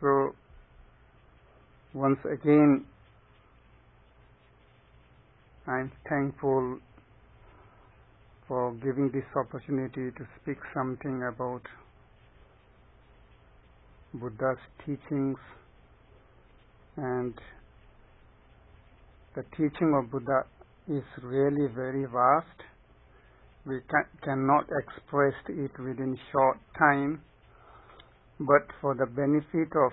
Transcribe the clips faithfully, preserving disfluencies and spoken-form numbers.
So, once again, I'm thankful for giving this opportunity to speak something about Buddha's teachings. And the teaching of Buddha is really very vast. We can, cannot express it within short time, but for the benefit of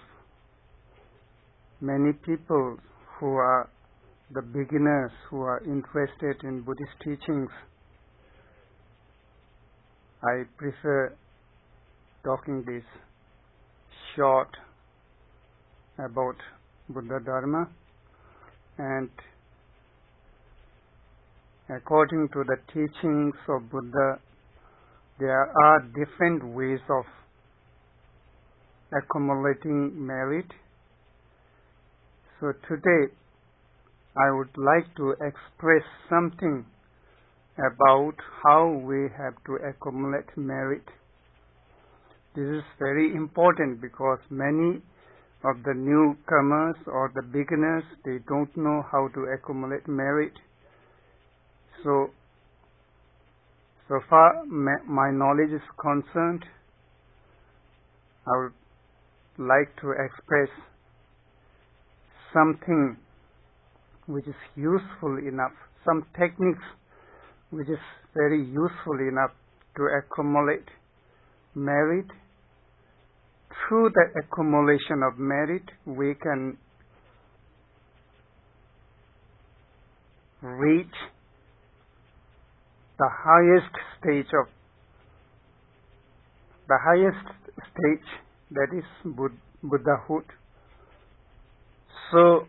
many people who are the beginners, who are interested in Buddhist teachings, I prefer talking this short about Buddha Dharma. And according to the teachings of Buddha, there are different ways of accumulating merit. So today, I would like to express something about how we have to accumulate merit. This is very important because many of the newcomers or the beginners, they don't know how to accumulate merit. So, so far my knowledge is concerned, I would like to express something which is useful enough, some techniques which is very useful enough to accumulate merit. Through the accumulation of merit, we can reach the highest stage of the highest stage, that is Bud- Buddhahood. So,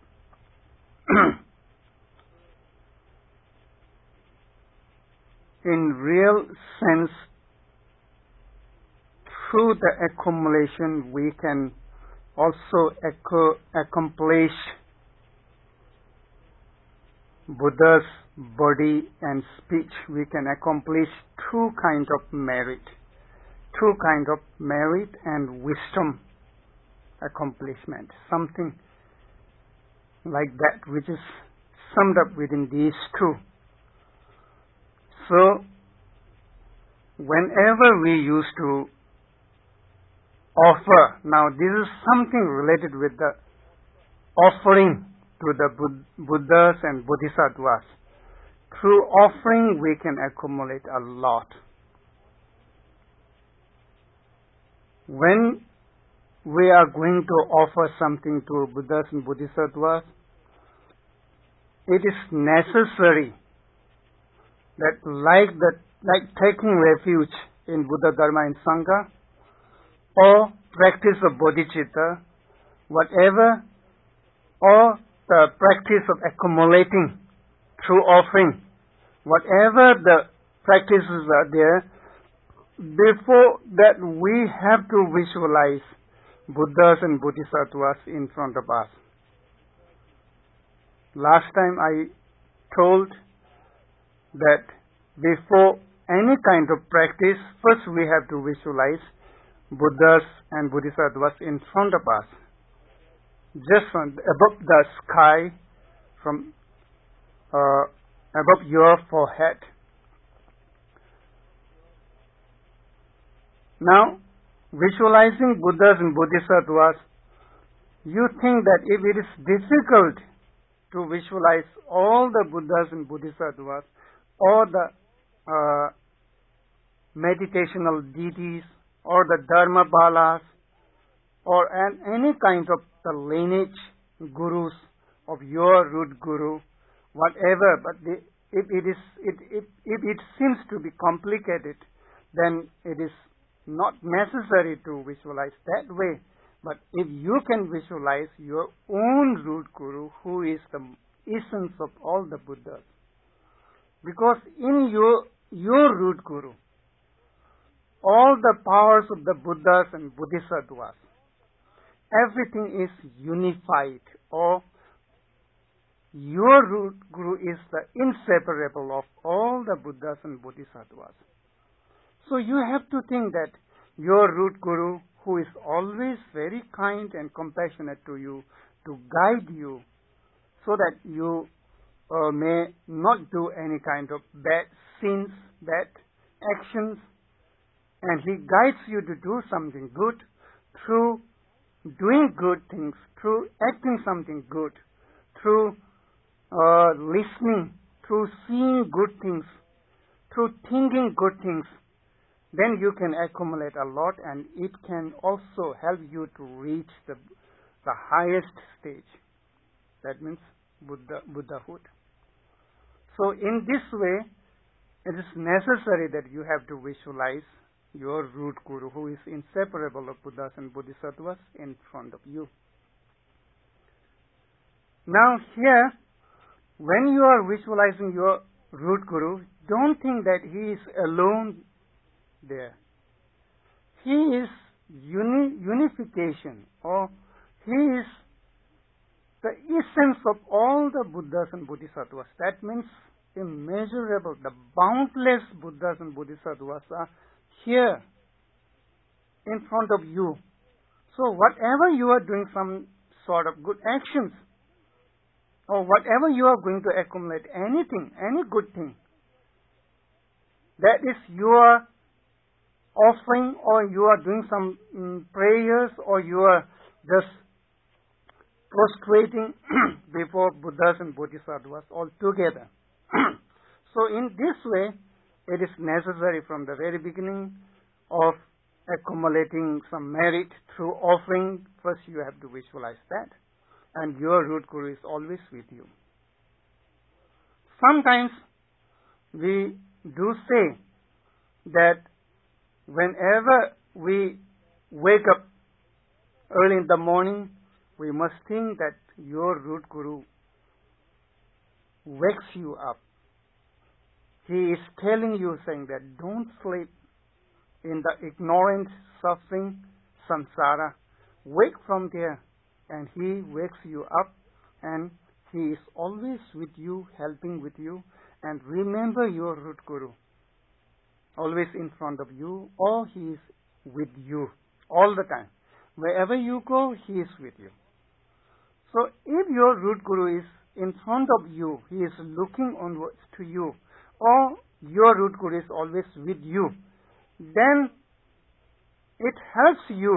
in real sense, through the accumulation, we can also ac- accomplish Buddha's body and speech. We can accomplish two kinds of merit, two kinds of merit and wisdom accomplishment, something like that, which is summed up within these two. So, whenever we used to offer, now this is something related with the offering to the Bud- Buddhas and Bodhisattvas. Through offering, we can accumulate a lot. When we are going to offer something to Buddhas and Bodhisattvas, it is necessary that like the like taking refuge in Buddha, Dharma and Sangha, or practice of bodhicitta, whatever, or the practice of accumulating through offering, whatever the practices are there, before that we have to visualize Buddhas and Bodhisattvas in front of us. Last time I told that before any kind of practice, first we have to visualize Buddhas and Bodhisattvas in front of us, just from above the sky, from uh, above your forehead. Now, visualizing Buddhas and Bodhisattvas, you think that if it is difficult to visualize all the Buddhas and Bodhisattvas, or the uh, meditational deities, or the Dharma balas, or an, any kind of the lineage gurus of your root guru, whatever, but the, if it is, it, it, if it seems to be complicated, then it is not necessary to visualize that way. But if you can visualize your own root guru, who is the essence of all the Buddhas, because in your your root guru, all the powers of the Buddhas and Bodhisattvas, everything is unified, or your root guru is the inseparable of all the Buddhas and Bodhisattvas. So you have to think that your root guru, who is always very kind and compassionate to you, to guide you, so that you uh, may not do any kind of bad sins, bad actions, and he guides you to do something good through doing good things, through acting something good, through uh, listening, through seeing good things, through thinking good things. Then you can accumulate a lot, and it can also help you to reach the the highest stage. That means Buddha, Buddhahood. So in this way, it is necessary that you have to visualize your root guru, who is inseparable of Buddhas and Bodhisattvas, in front of you. Now here, when you are visualizing your root guru, don't think that he is alone there. He is uni- unification, or he is the essence of all the Buddhas and Bodhisattvas. That means immeasurable, the boundless Buddhas and Bodhisattvas are here in front of you. So whatever you are doing, some sort of good actions, or whatever you are going to accumulate, anything, any good thing, that is your offering, or you are doing some um, prayers, or you are just prostrating before Buddhas and Bodhisattvas all together. So in this way, it is necessary from the very beginning of accumulating some merit through offering. First you have to visualize that, and your root guru is always with you. Sometimes we do say that whenever we wake up early in the morning, we must think that your root guru wakes you up. He is telling you, saying that don't sleep in the ignorant suffering samsara. Wake from there, and he wakes you up, and he is always with you, helping with you. And remember your root guru, always in front of you, or he is with you all the time. Wherever you go, he is with you. So if your root guru is in front of you, he is looking onwards to you, or your root guru is always with you, then it helps you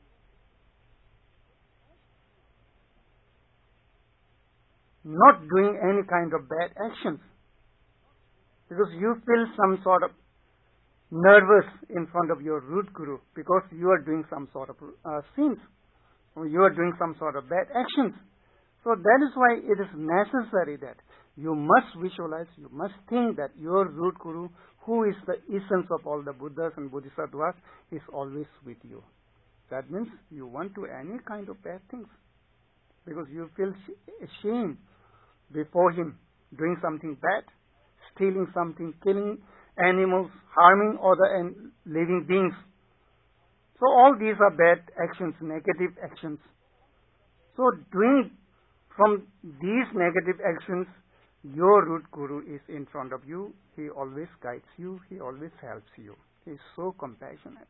not doing any kind of bad actions, because you feel some sort of nervous in front of your root guru because you are doing some sort of uh, sins, or you are doing some sort of bad actions. So that is why it is necessary that you must visualize, you must think that your root guru, who is the essence of all the Buddhas and Bodhisattvas, is always with you. That means you won't do any kind of bad things, because you feel ashamed before him, doing something bad, stealing something, killing animals, harming other living beings. So all these are bad actions, negative actions. So doing from these negative actions, your root guru is in front of you. He always guides you. He always helps you. He is so compassionate.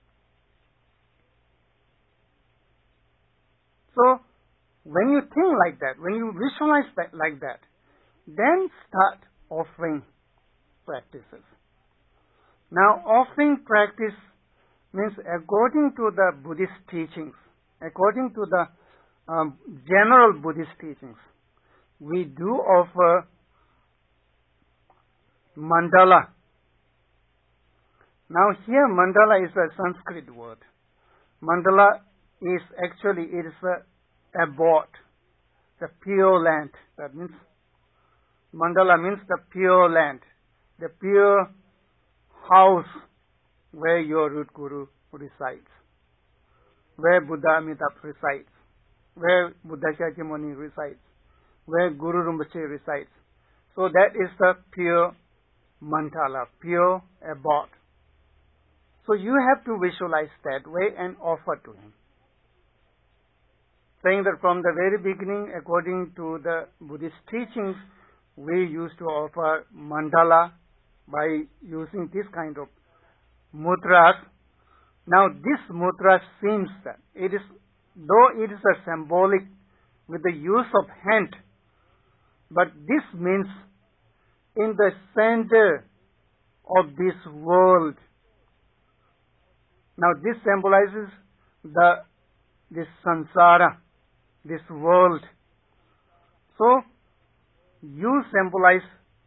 So when you think like that, when you visualize that like that, then start offering practices. Now, offering practice means according to the Buddhist teachings, according to the um, general Buddhist teachings, we do offer mandala. Now here mandala is a Sanskrit word. Mandala is actually, it is a abode, the pure land. That means, mandala means the pure land, the pure house where your root guru resides, where Buddha Amitabha resides, where Buddha Shakyamuni resides, where Guru Rinpoche resides. So that is the pure mandala, pure abode. So you have to visualize that way and offer to him. Saying that from the very beginning, according to the Buddhist teachings, we used to offer mandala by using this kind of mudras, Now this mudra seems that it is, though it is a symbolic with the use of hand, but this means in the center of this world. Now this symbolizes the this samsara, this world. So you symbolize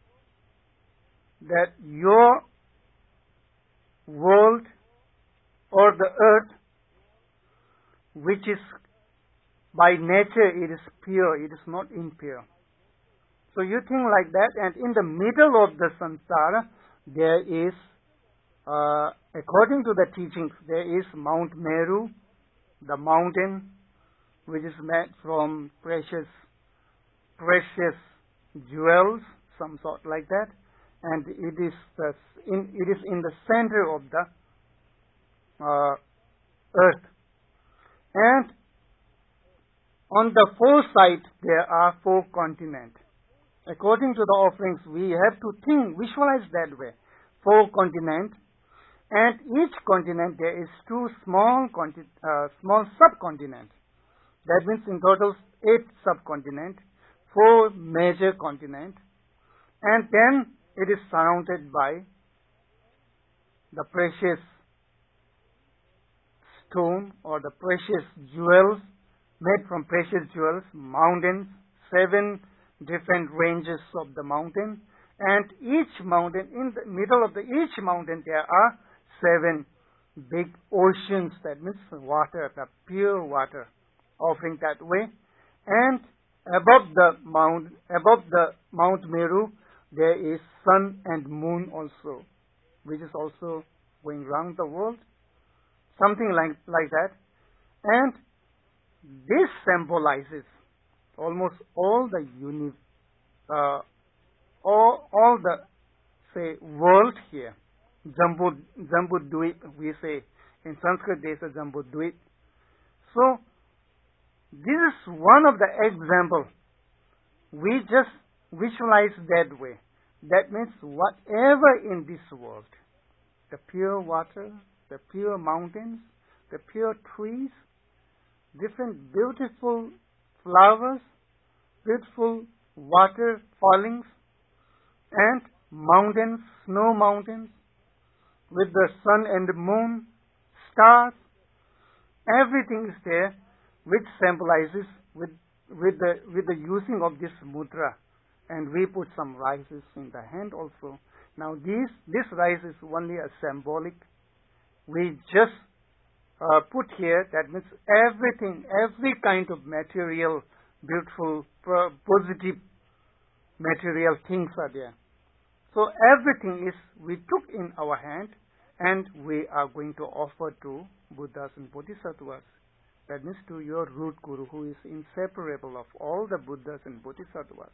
that your world or the earth, which is by nature it is pure, it is not impure. So you think like that, and in the middle of the samsara there is, uh, according to the teachings, there is Mount Meru, the mountain which is made from precious, precious jewels, some sort like that, and it is the, in it is in the center of the uh, earth. And on the four sides there are four continents. According to the offerings, we have to think, visualize that way. Four continents, and each continent there is two small conti- uh, small subcontinents. That means in total eight subcontinents, four major continents, and then it is surrounded by the precious stone or the precious jewels, made from precious jewels, mountains, seven different ranges of the mountain, and each mountain, in the middle of the each mountain there are seven big oceans, that means water, the pure water, offering that way. And above the mount, above the Mount Meru, there is sun and moon also, which is also going round the world, something like like that. And this symbolizes almost all the uni, uh, all, all the, say, world here. Jambu, Jambu Dweep, we say. In Sanskrit, they say Jambu Dweep. So, this is one of the examples. We just visualize that way. That means whatever in this world, the pure water, the pure mountains, the pure trees, different beautiful flowers, beautiful water fallings, and mountains, snow mountains, with the sun and the moon, stars, everything is there, which symbolizes with with the with the using of this mudra. And we put some rices in the hand also. Now this this rice is only a symbolic. We just uh, put here, that means everything, every kind of material, beautiful, positive material things are there. So everything is, we took in our hand and we are going to offer to Buddhas and Bodhisattvas. That means to your root guru, who is inseparable of all the Buddhas and Bodhisattvas.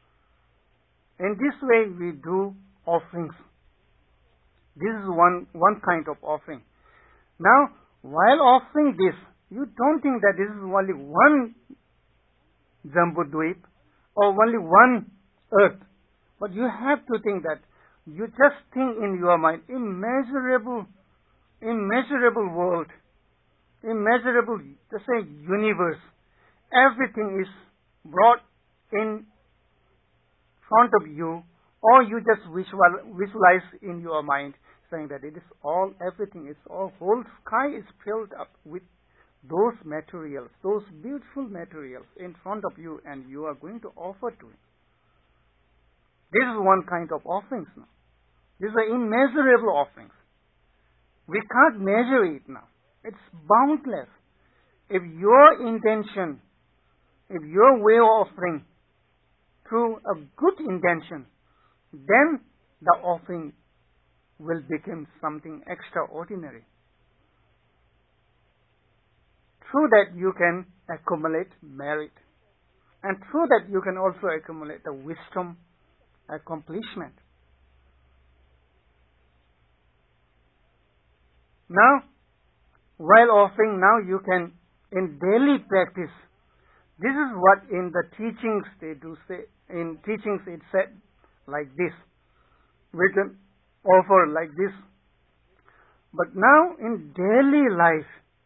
In this way we do offerings. This is one, one kind of offering. Now, while offering this, you don't think that this is only one Jambudweep or only one earth. But you have to think that you just think in your mind, immeasurable, immeasurable world, immeasurable, just say universe. Everything is brought in front of you, or you just visual, visualize in your mind, saying that it is all, everything is all, whole sky is filled up with those materials, those beautiful materials in front of you, and you are going to offer to it. This is one kind of offerings now. These are immeasurable offerings. We can't measure it now. It's boundless. If your intention, if your way of offering through a good intention, then the offering will become something extraordinary. Through that you can accumulate merit. And through that you can also accumulate the wisdom, accomplishment. Now, while offering, now you can, in daily practice, this is what in the teachings they do say, in teachings it said like this. We can offer like this. But now in daily life,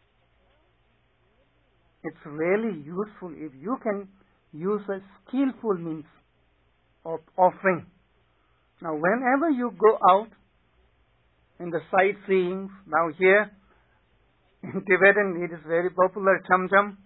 it's really useful if you can use a skillful means of offering. Now, whenever you go out in the sightseeing, now here in Tibetan it is very popular, cham cham.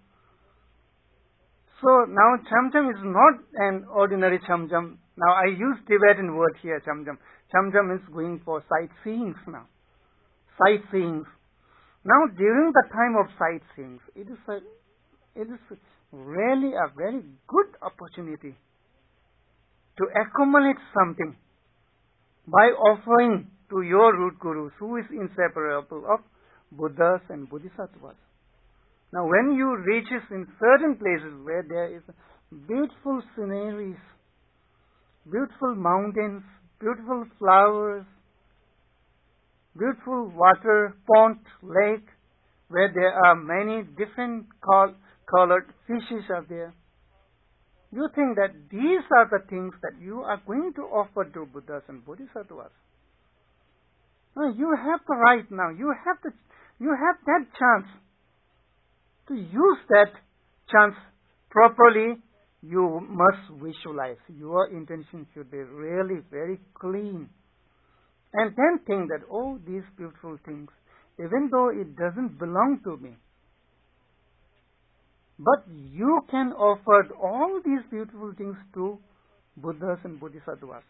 So now cham cham is not an ordinary cham cham. Now I use Tibetan word here, cham cham. Cham cham is going for sightseeing now. Sightseeing. Now during the time of sightseeing, it is a, it is really a very good opportunity to accumulate something by offering to your root gurus, who is inseparable of Buddhas and Bodhisattvas. Now when you reaches in certain places where there is beautiful sceneries, beautiful mountains, beautiful flowers, beautiful water, pond, lake, where there are many different col- colored fishes are there, you think that these are the things that you are going to offer to Buddhas and Bodhisattvas. Now you have the right now, you have the, you have that chance. To use that chance properly, you must visualize. Your intention should be really very clean. And then think that, oh, these beautiful things, even though it doesn't belong to me, but you can offer all these beautiful things to Buddhas and Bodhisattvas.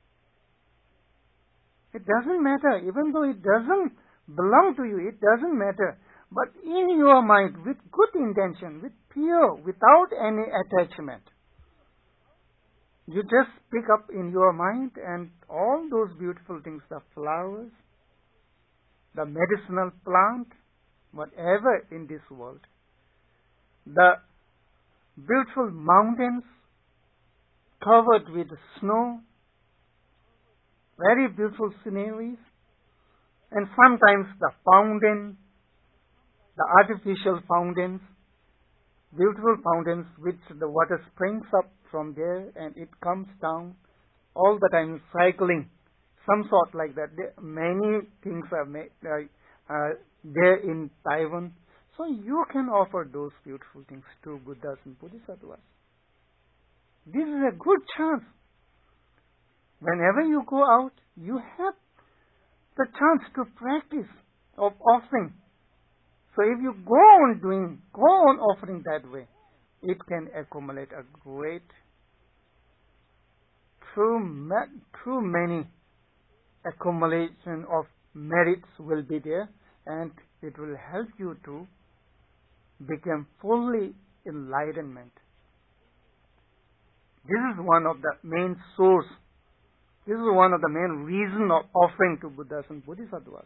It doesn't matter, even though it doesn't belong to you, it doesn't matter. But in your mind, with good intention, with pure, without any attachment, you just pick up in your mind and all those beautiful things, the flowers, the medicinal plant, whatever in this world, the beautiful mountains covered with snow, very beautiful sceneries, and sometimes the fountain, the artificial fountains, beautiful fountains which the water springs up from there and it comes down all the time, cycling, some sort like that. There, many things are made, uh, uh, there in Taiwan. So you can offer those beautiful things to Buddhas and Bodhisattvas. This is a good chance. Whenever you go out, you have the chance to practice of offering. So if you go on doing, go on offering that way, it can accumulate a great, through, ma- through many accumulation of merits will be there, and it will help you to become fully enlightenment. This is one of the main source. This is one of the main reason of offering to Buddhas and Bodhisattvas.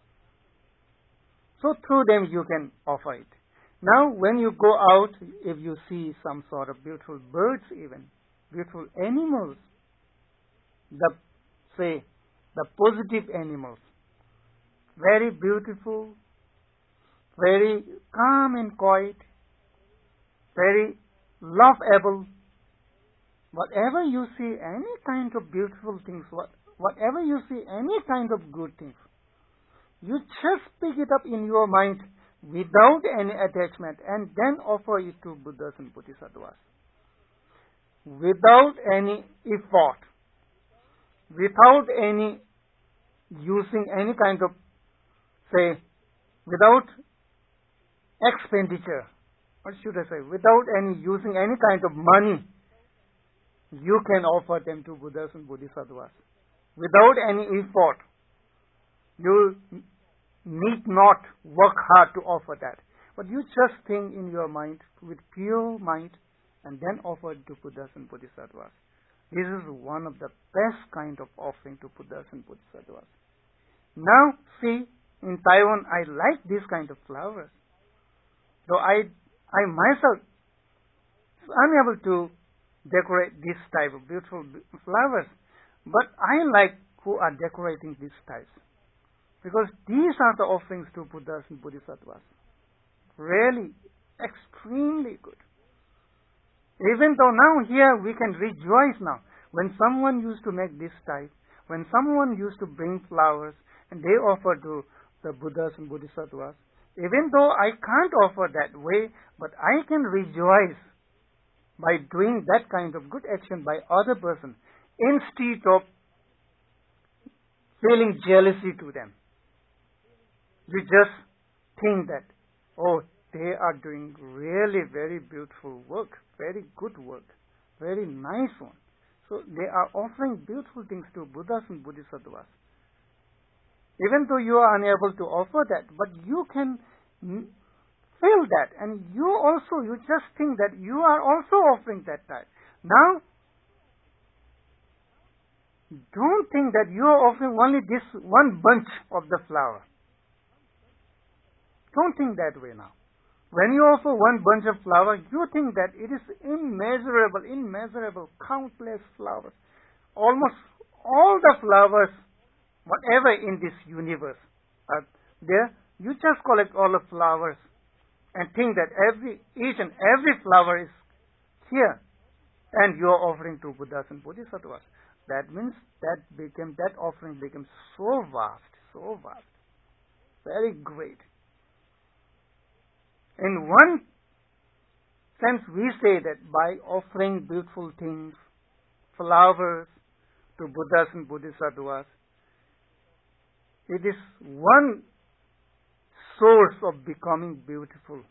So through them you can offer it. Now when you go out, if you see some sort of beautiful birds even, beautiful animals, the, say, the positive animals, very beautiful, very calm and quiet, very lovable. Whatever you see, any kind of beautiful things, what, whatever you see, any kind of good things, you just pick it up in your mind without any attachment and then offer it to Buddhas and Bodhisattvas. Without any effort, without any using any kind of, say, without expenditure, what should I say, without any using any kind of money, you can offer them to Buddhas and Bodhisattvas. Without any effort. You need not work hard to offer that. But you just think in your mind, with pure mind, and then offer it to Buddhas and Bodhisattvas. This is one of the best kind of offering to Buddhas and Bodhisattvas. Now, see, in Taiwan, I like this kind of flowers. Though I, I myself am unable to decorate this type of beautiful flowers, but I like who are decorating these types. Because these are the offerings to Buddhas and Bodhisattvas. Really, extremely good. Even though now here we can rejoice now. When someone used to make this type, when someone used to bring flowers and they offer to the Buddhas and Bodhisattvas. Even though I can't offer that way, but I can rejoice by doing that kind of good action by other person instead of feeling jealousy to them. You just think that, oh, they are doing really very beautiful work, very good work, very nice one. So they are offering beautiful things to Buddhas and Bodhisattvas. Even though you are unable to offer that, but you can feel that, and you also, you just think that you are also offering that type. Now, don't think that you are offering only this one bunch of the flower. Don't think that way now. When you offer one bunch of flower, you think that it is immeasurable, immeasurable, countless flowers. Almost all the flowers, whatever in this universe are there. You just collect all the flowers and think that every, each and every flower is here, and you are offering to Buddhas and Bodhisattvas. That means that became, that offering became so vast, so vast, very great. In one sense, we say that by offering beautiful things, flowers, to Buddhas and Bodhisattvas, it is one source of becoming beautiful.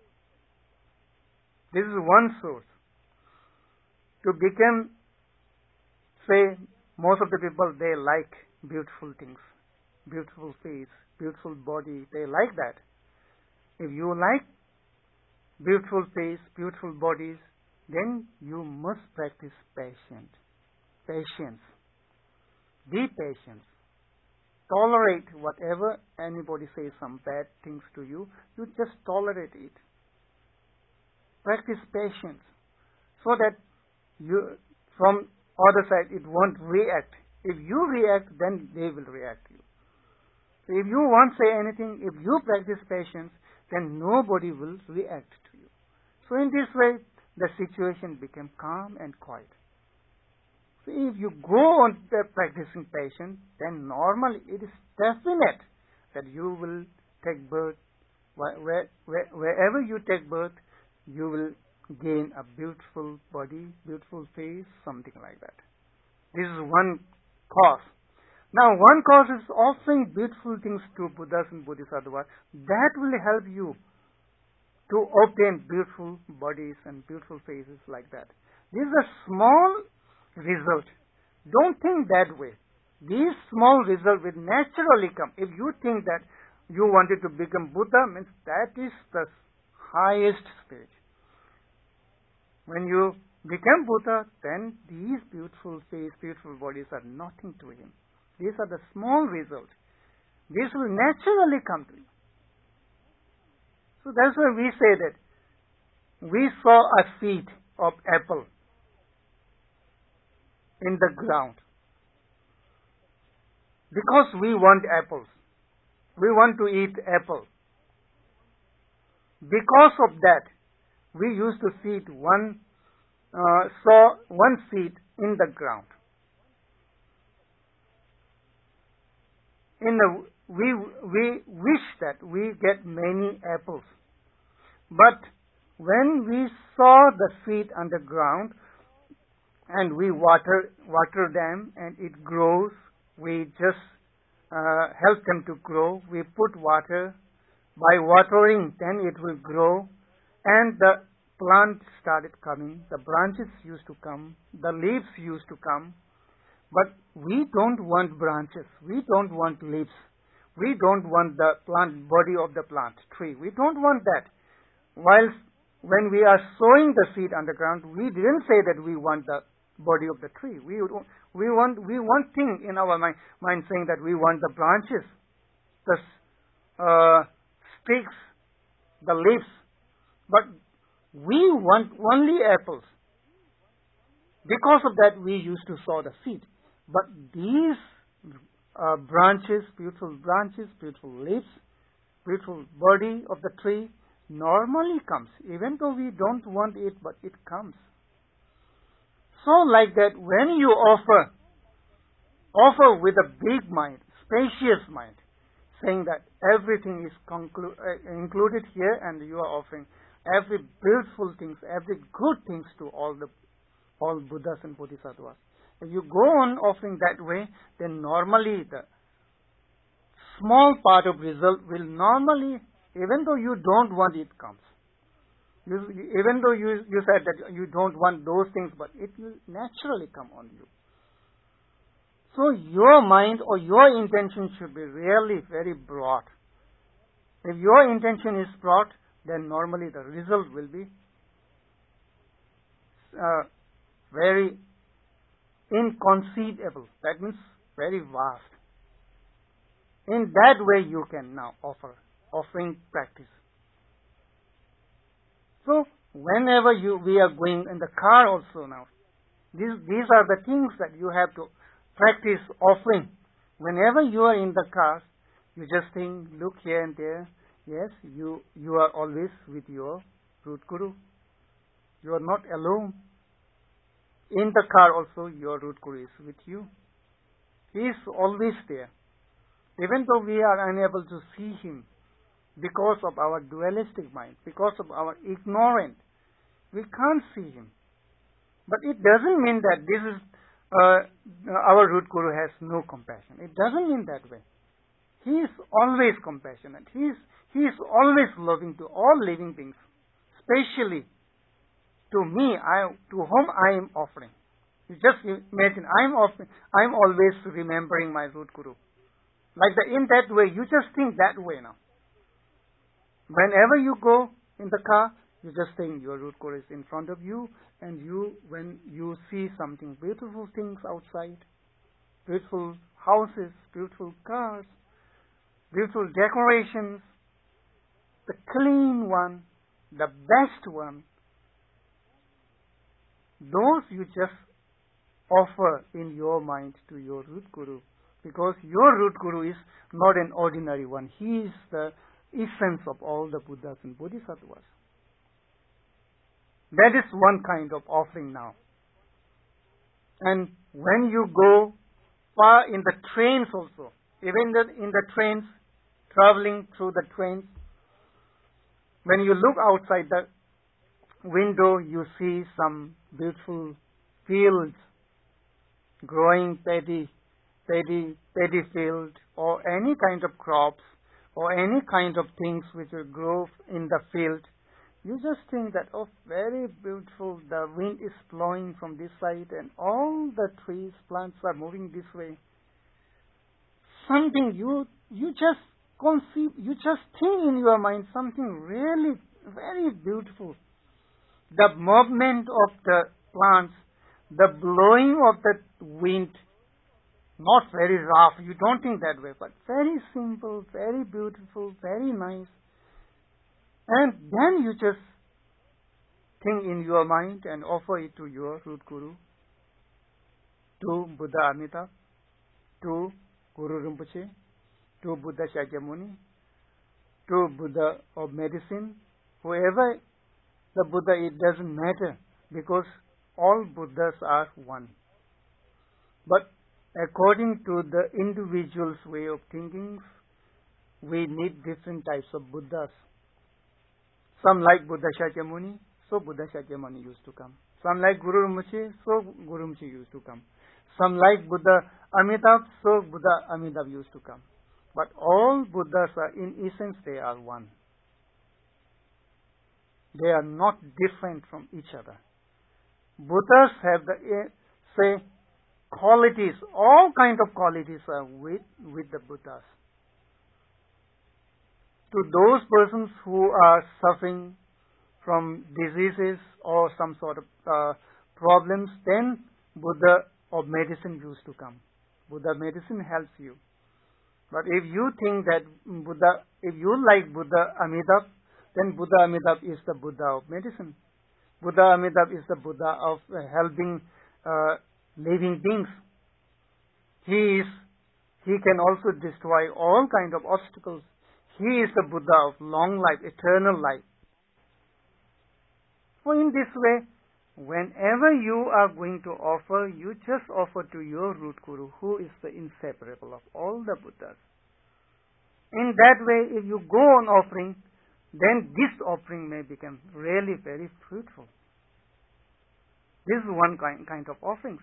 This is one source. To become, say, most of the people, they like beautiful things, beautiful face, beautiful body, they like that. If you like beautiful face, beautiful bodies, then you must practice patience. Patience. Be patient. Tolerate whatever anybody says some bad things to you. You just tolerate it. Practice patience, so that you, from other side, it won't react. If you react, then they will react to you. So if you won't say anything, if you practice patience, then nobody will react to you. So in this way, the situation became calm and quiet. So if you go on practicing patience, then normally it is definite that you will take birth. Where, where, wherever you take birth, you will gain a beautiful body, beautiful face, something like that. This is one cause. Now, one cause is offering beautiful things to Buddhas and Bodhisattvas. That will help you to obtain beautiful bodies and beautiful faces like that. This is a small result. Don't think that way. These small results will naturally come. If you think that you wanted to become Buddha, means that is the highest stage. When you become Buddha, then these beautiful face, beautiful bodies are nothing to him. These are the small results. This will naturally come to you. So that's why we say that we saw a seed of apple in the ground. Because we want apples. We want to eat apple. Because of that, we used to seed one, uh, saw one seed in the ground. In the, we we wish that we get many apples, but when we saw the seed underground and we water water them and it grows, we just uh, help them to grow. We put water. By watering, then it will grow, and the plant started coming. The branches used to come. The leaves used to come. But we don't want branches. We don't want leaves. We don't want the plant body of the plant tree. We don't want that. While when we are sowing the seed underground, we didn't say that we want the body of the tree. We we want we want thing in our mind, mind saying that we want the branches, the uh, sticks, the leaves, but we want only apples. Because of that, we used to sow the seed. But these uh, branches, beautiful branches, beautiful leaves, beautiful body of the tree, normally comes, even though we don't want it, but it comes. So like that, when you offer, offer with a big mind, spacious mind, saying that everything is conclu- uh, included here, and you are offering every beautiful things, every good things to all the all Buddhas and Bodhisattvas. If you go on offering that way, then normally the small part of result will normally, even though you don't want it, comes. You, even though you you said that you don't want those things, but it will naturally come on you. So your mind or your intention should be really very broad. If your intention is broad, then normally the result will be uh, very inconceivable. That means very vast. In that way you can now offer, offering practice. So whenever you we are going in the car also now, these these are the things that you have to practice offering. Whenever you are in the car, you just think, look here and there. Yes, you you are always with your root guru. You are not alone. In the car also, your root guru is with you. He is always there. Even though we are unable to see him because of our dualistic mind, because of our ignorance, we can't see him. But it doesn't mean that this is uh, our root guru has no compassion. It doesn't mean that way. He is always compassionate. He is he is always loving to all living things, especially to me, I to whom I am offering. You just imagine, I am offering, I am always remembering my root guru. Like that, in that way, you just think that way now. Whenever you go in the car, you just think your root guru is in front of you, and you, when you see something, beautiful things outside, beautiful houses, beautiful cars, beautiful decorations, the clean one, the best one, those you just offer in your mind to your root guru, because your root guru is not an ordinary one. He is the essence of all the Buddhas and Bodhisattvas. That is one kind of offering now. And when you go far in the trains also, even the, in the trains, traveling through the trains, when you look outside the window, you see some beautiful fields, growing paddy, paddy, paddy field, or any kind of crops, or any kind of things which will grow in the field. You just think that, oh, very beautiful, the wind is blowing from this side, and all the trees, plants are moving this way. Something you, you just conceive, you just think in your mind something really very beautiful. The movement of the plants, the blowing of the wind, not very rough, you don't think that way, but very simple, very beautiful, very nice. And then you just think in your mind and offer it to your root guru, to Buddha Amitabha, to Guru Rinpoche, to Buddha Shakyamuni, to Buddha of medicine, whoever the Buddha, it doesn't matter, because all Buddhas are one. But according to the individual's way of thinking, we need different types of Buddhas. Some like Buddha Shakyamuni, so Buddha Shakyamuni used to come. Some like Guru Rinpoche, so Guru Rinpoche used to come. Some like Buddha Amitabha, so Buddha Amitabha used to come. But all Buddhas are, in essence, they are one. They are not different from each other. Buddhas have the, say, qualities, all kinds of qualities are with, with the Buddhas. To those persons who are suffering from diseases or some sort of uh, problems, then Buddha of medicine used to come. Buddha medicine helps you. But if you think that Buddha, if you like Buddha Amitabha, then Buddha Amitabha is the Buddha of medicine. Buddha Amitabha is the Buddha of uh, helping uh, living beings. He is, he can also destroy all kind of obstacles. He is the Buddha of long life, eternal life. So in this way, whenever you are going to offer, you just offer to your root guru, who is the inseparable of all the Buddhas. In that way, if you go on offering, then this offering may become really very fruitful. This is one kind, kind of offerings.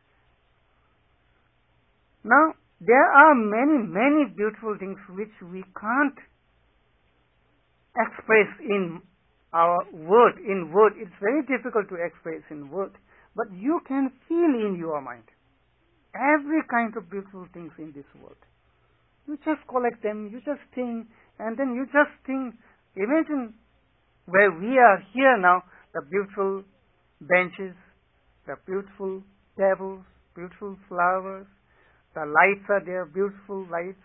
Now, there are many, many beautiful things which we can't express in our word. In word, it's very difficult to express in word, but you can feel in your mind every kind of beautiful things in this world. You just collect them, you just think, and then you just think, imagine where we are here now, the beautiful benches, the beautiful tables, beautiful flowers, the lights are there, beautiful lights.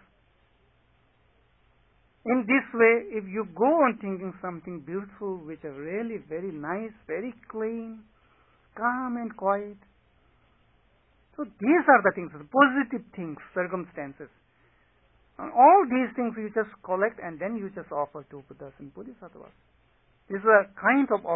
In this way, if you go on thinking something beautiful, which are really very nice, very clean, calm and quiet, so these are the things, the positive things, circumstances. And all these things you just collect and then you just offer to Buddhas and Bodhisattvas. These are kind of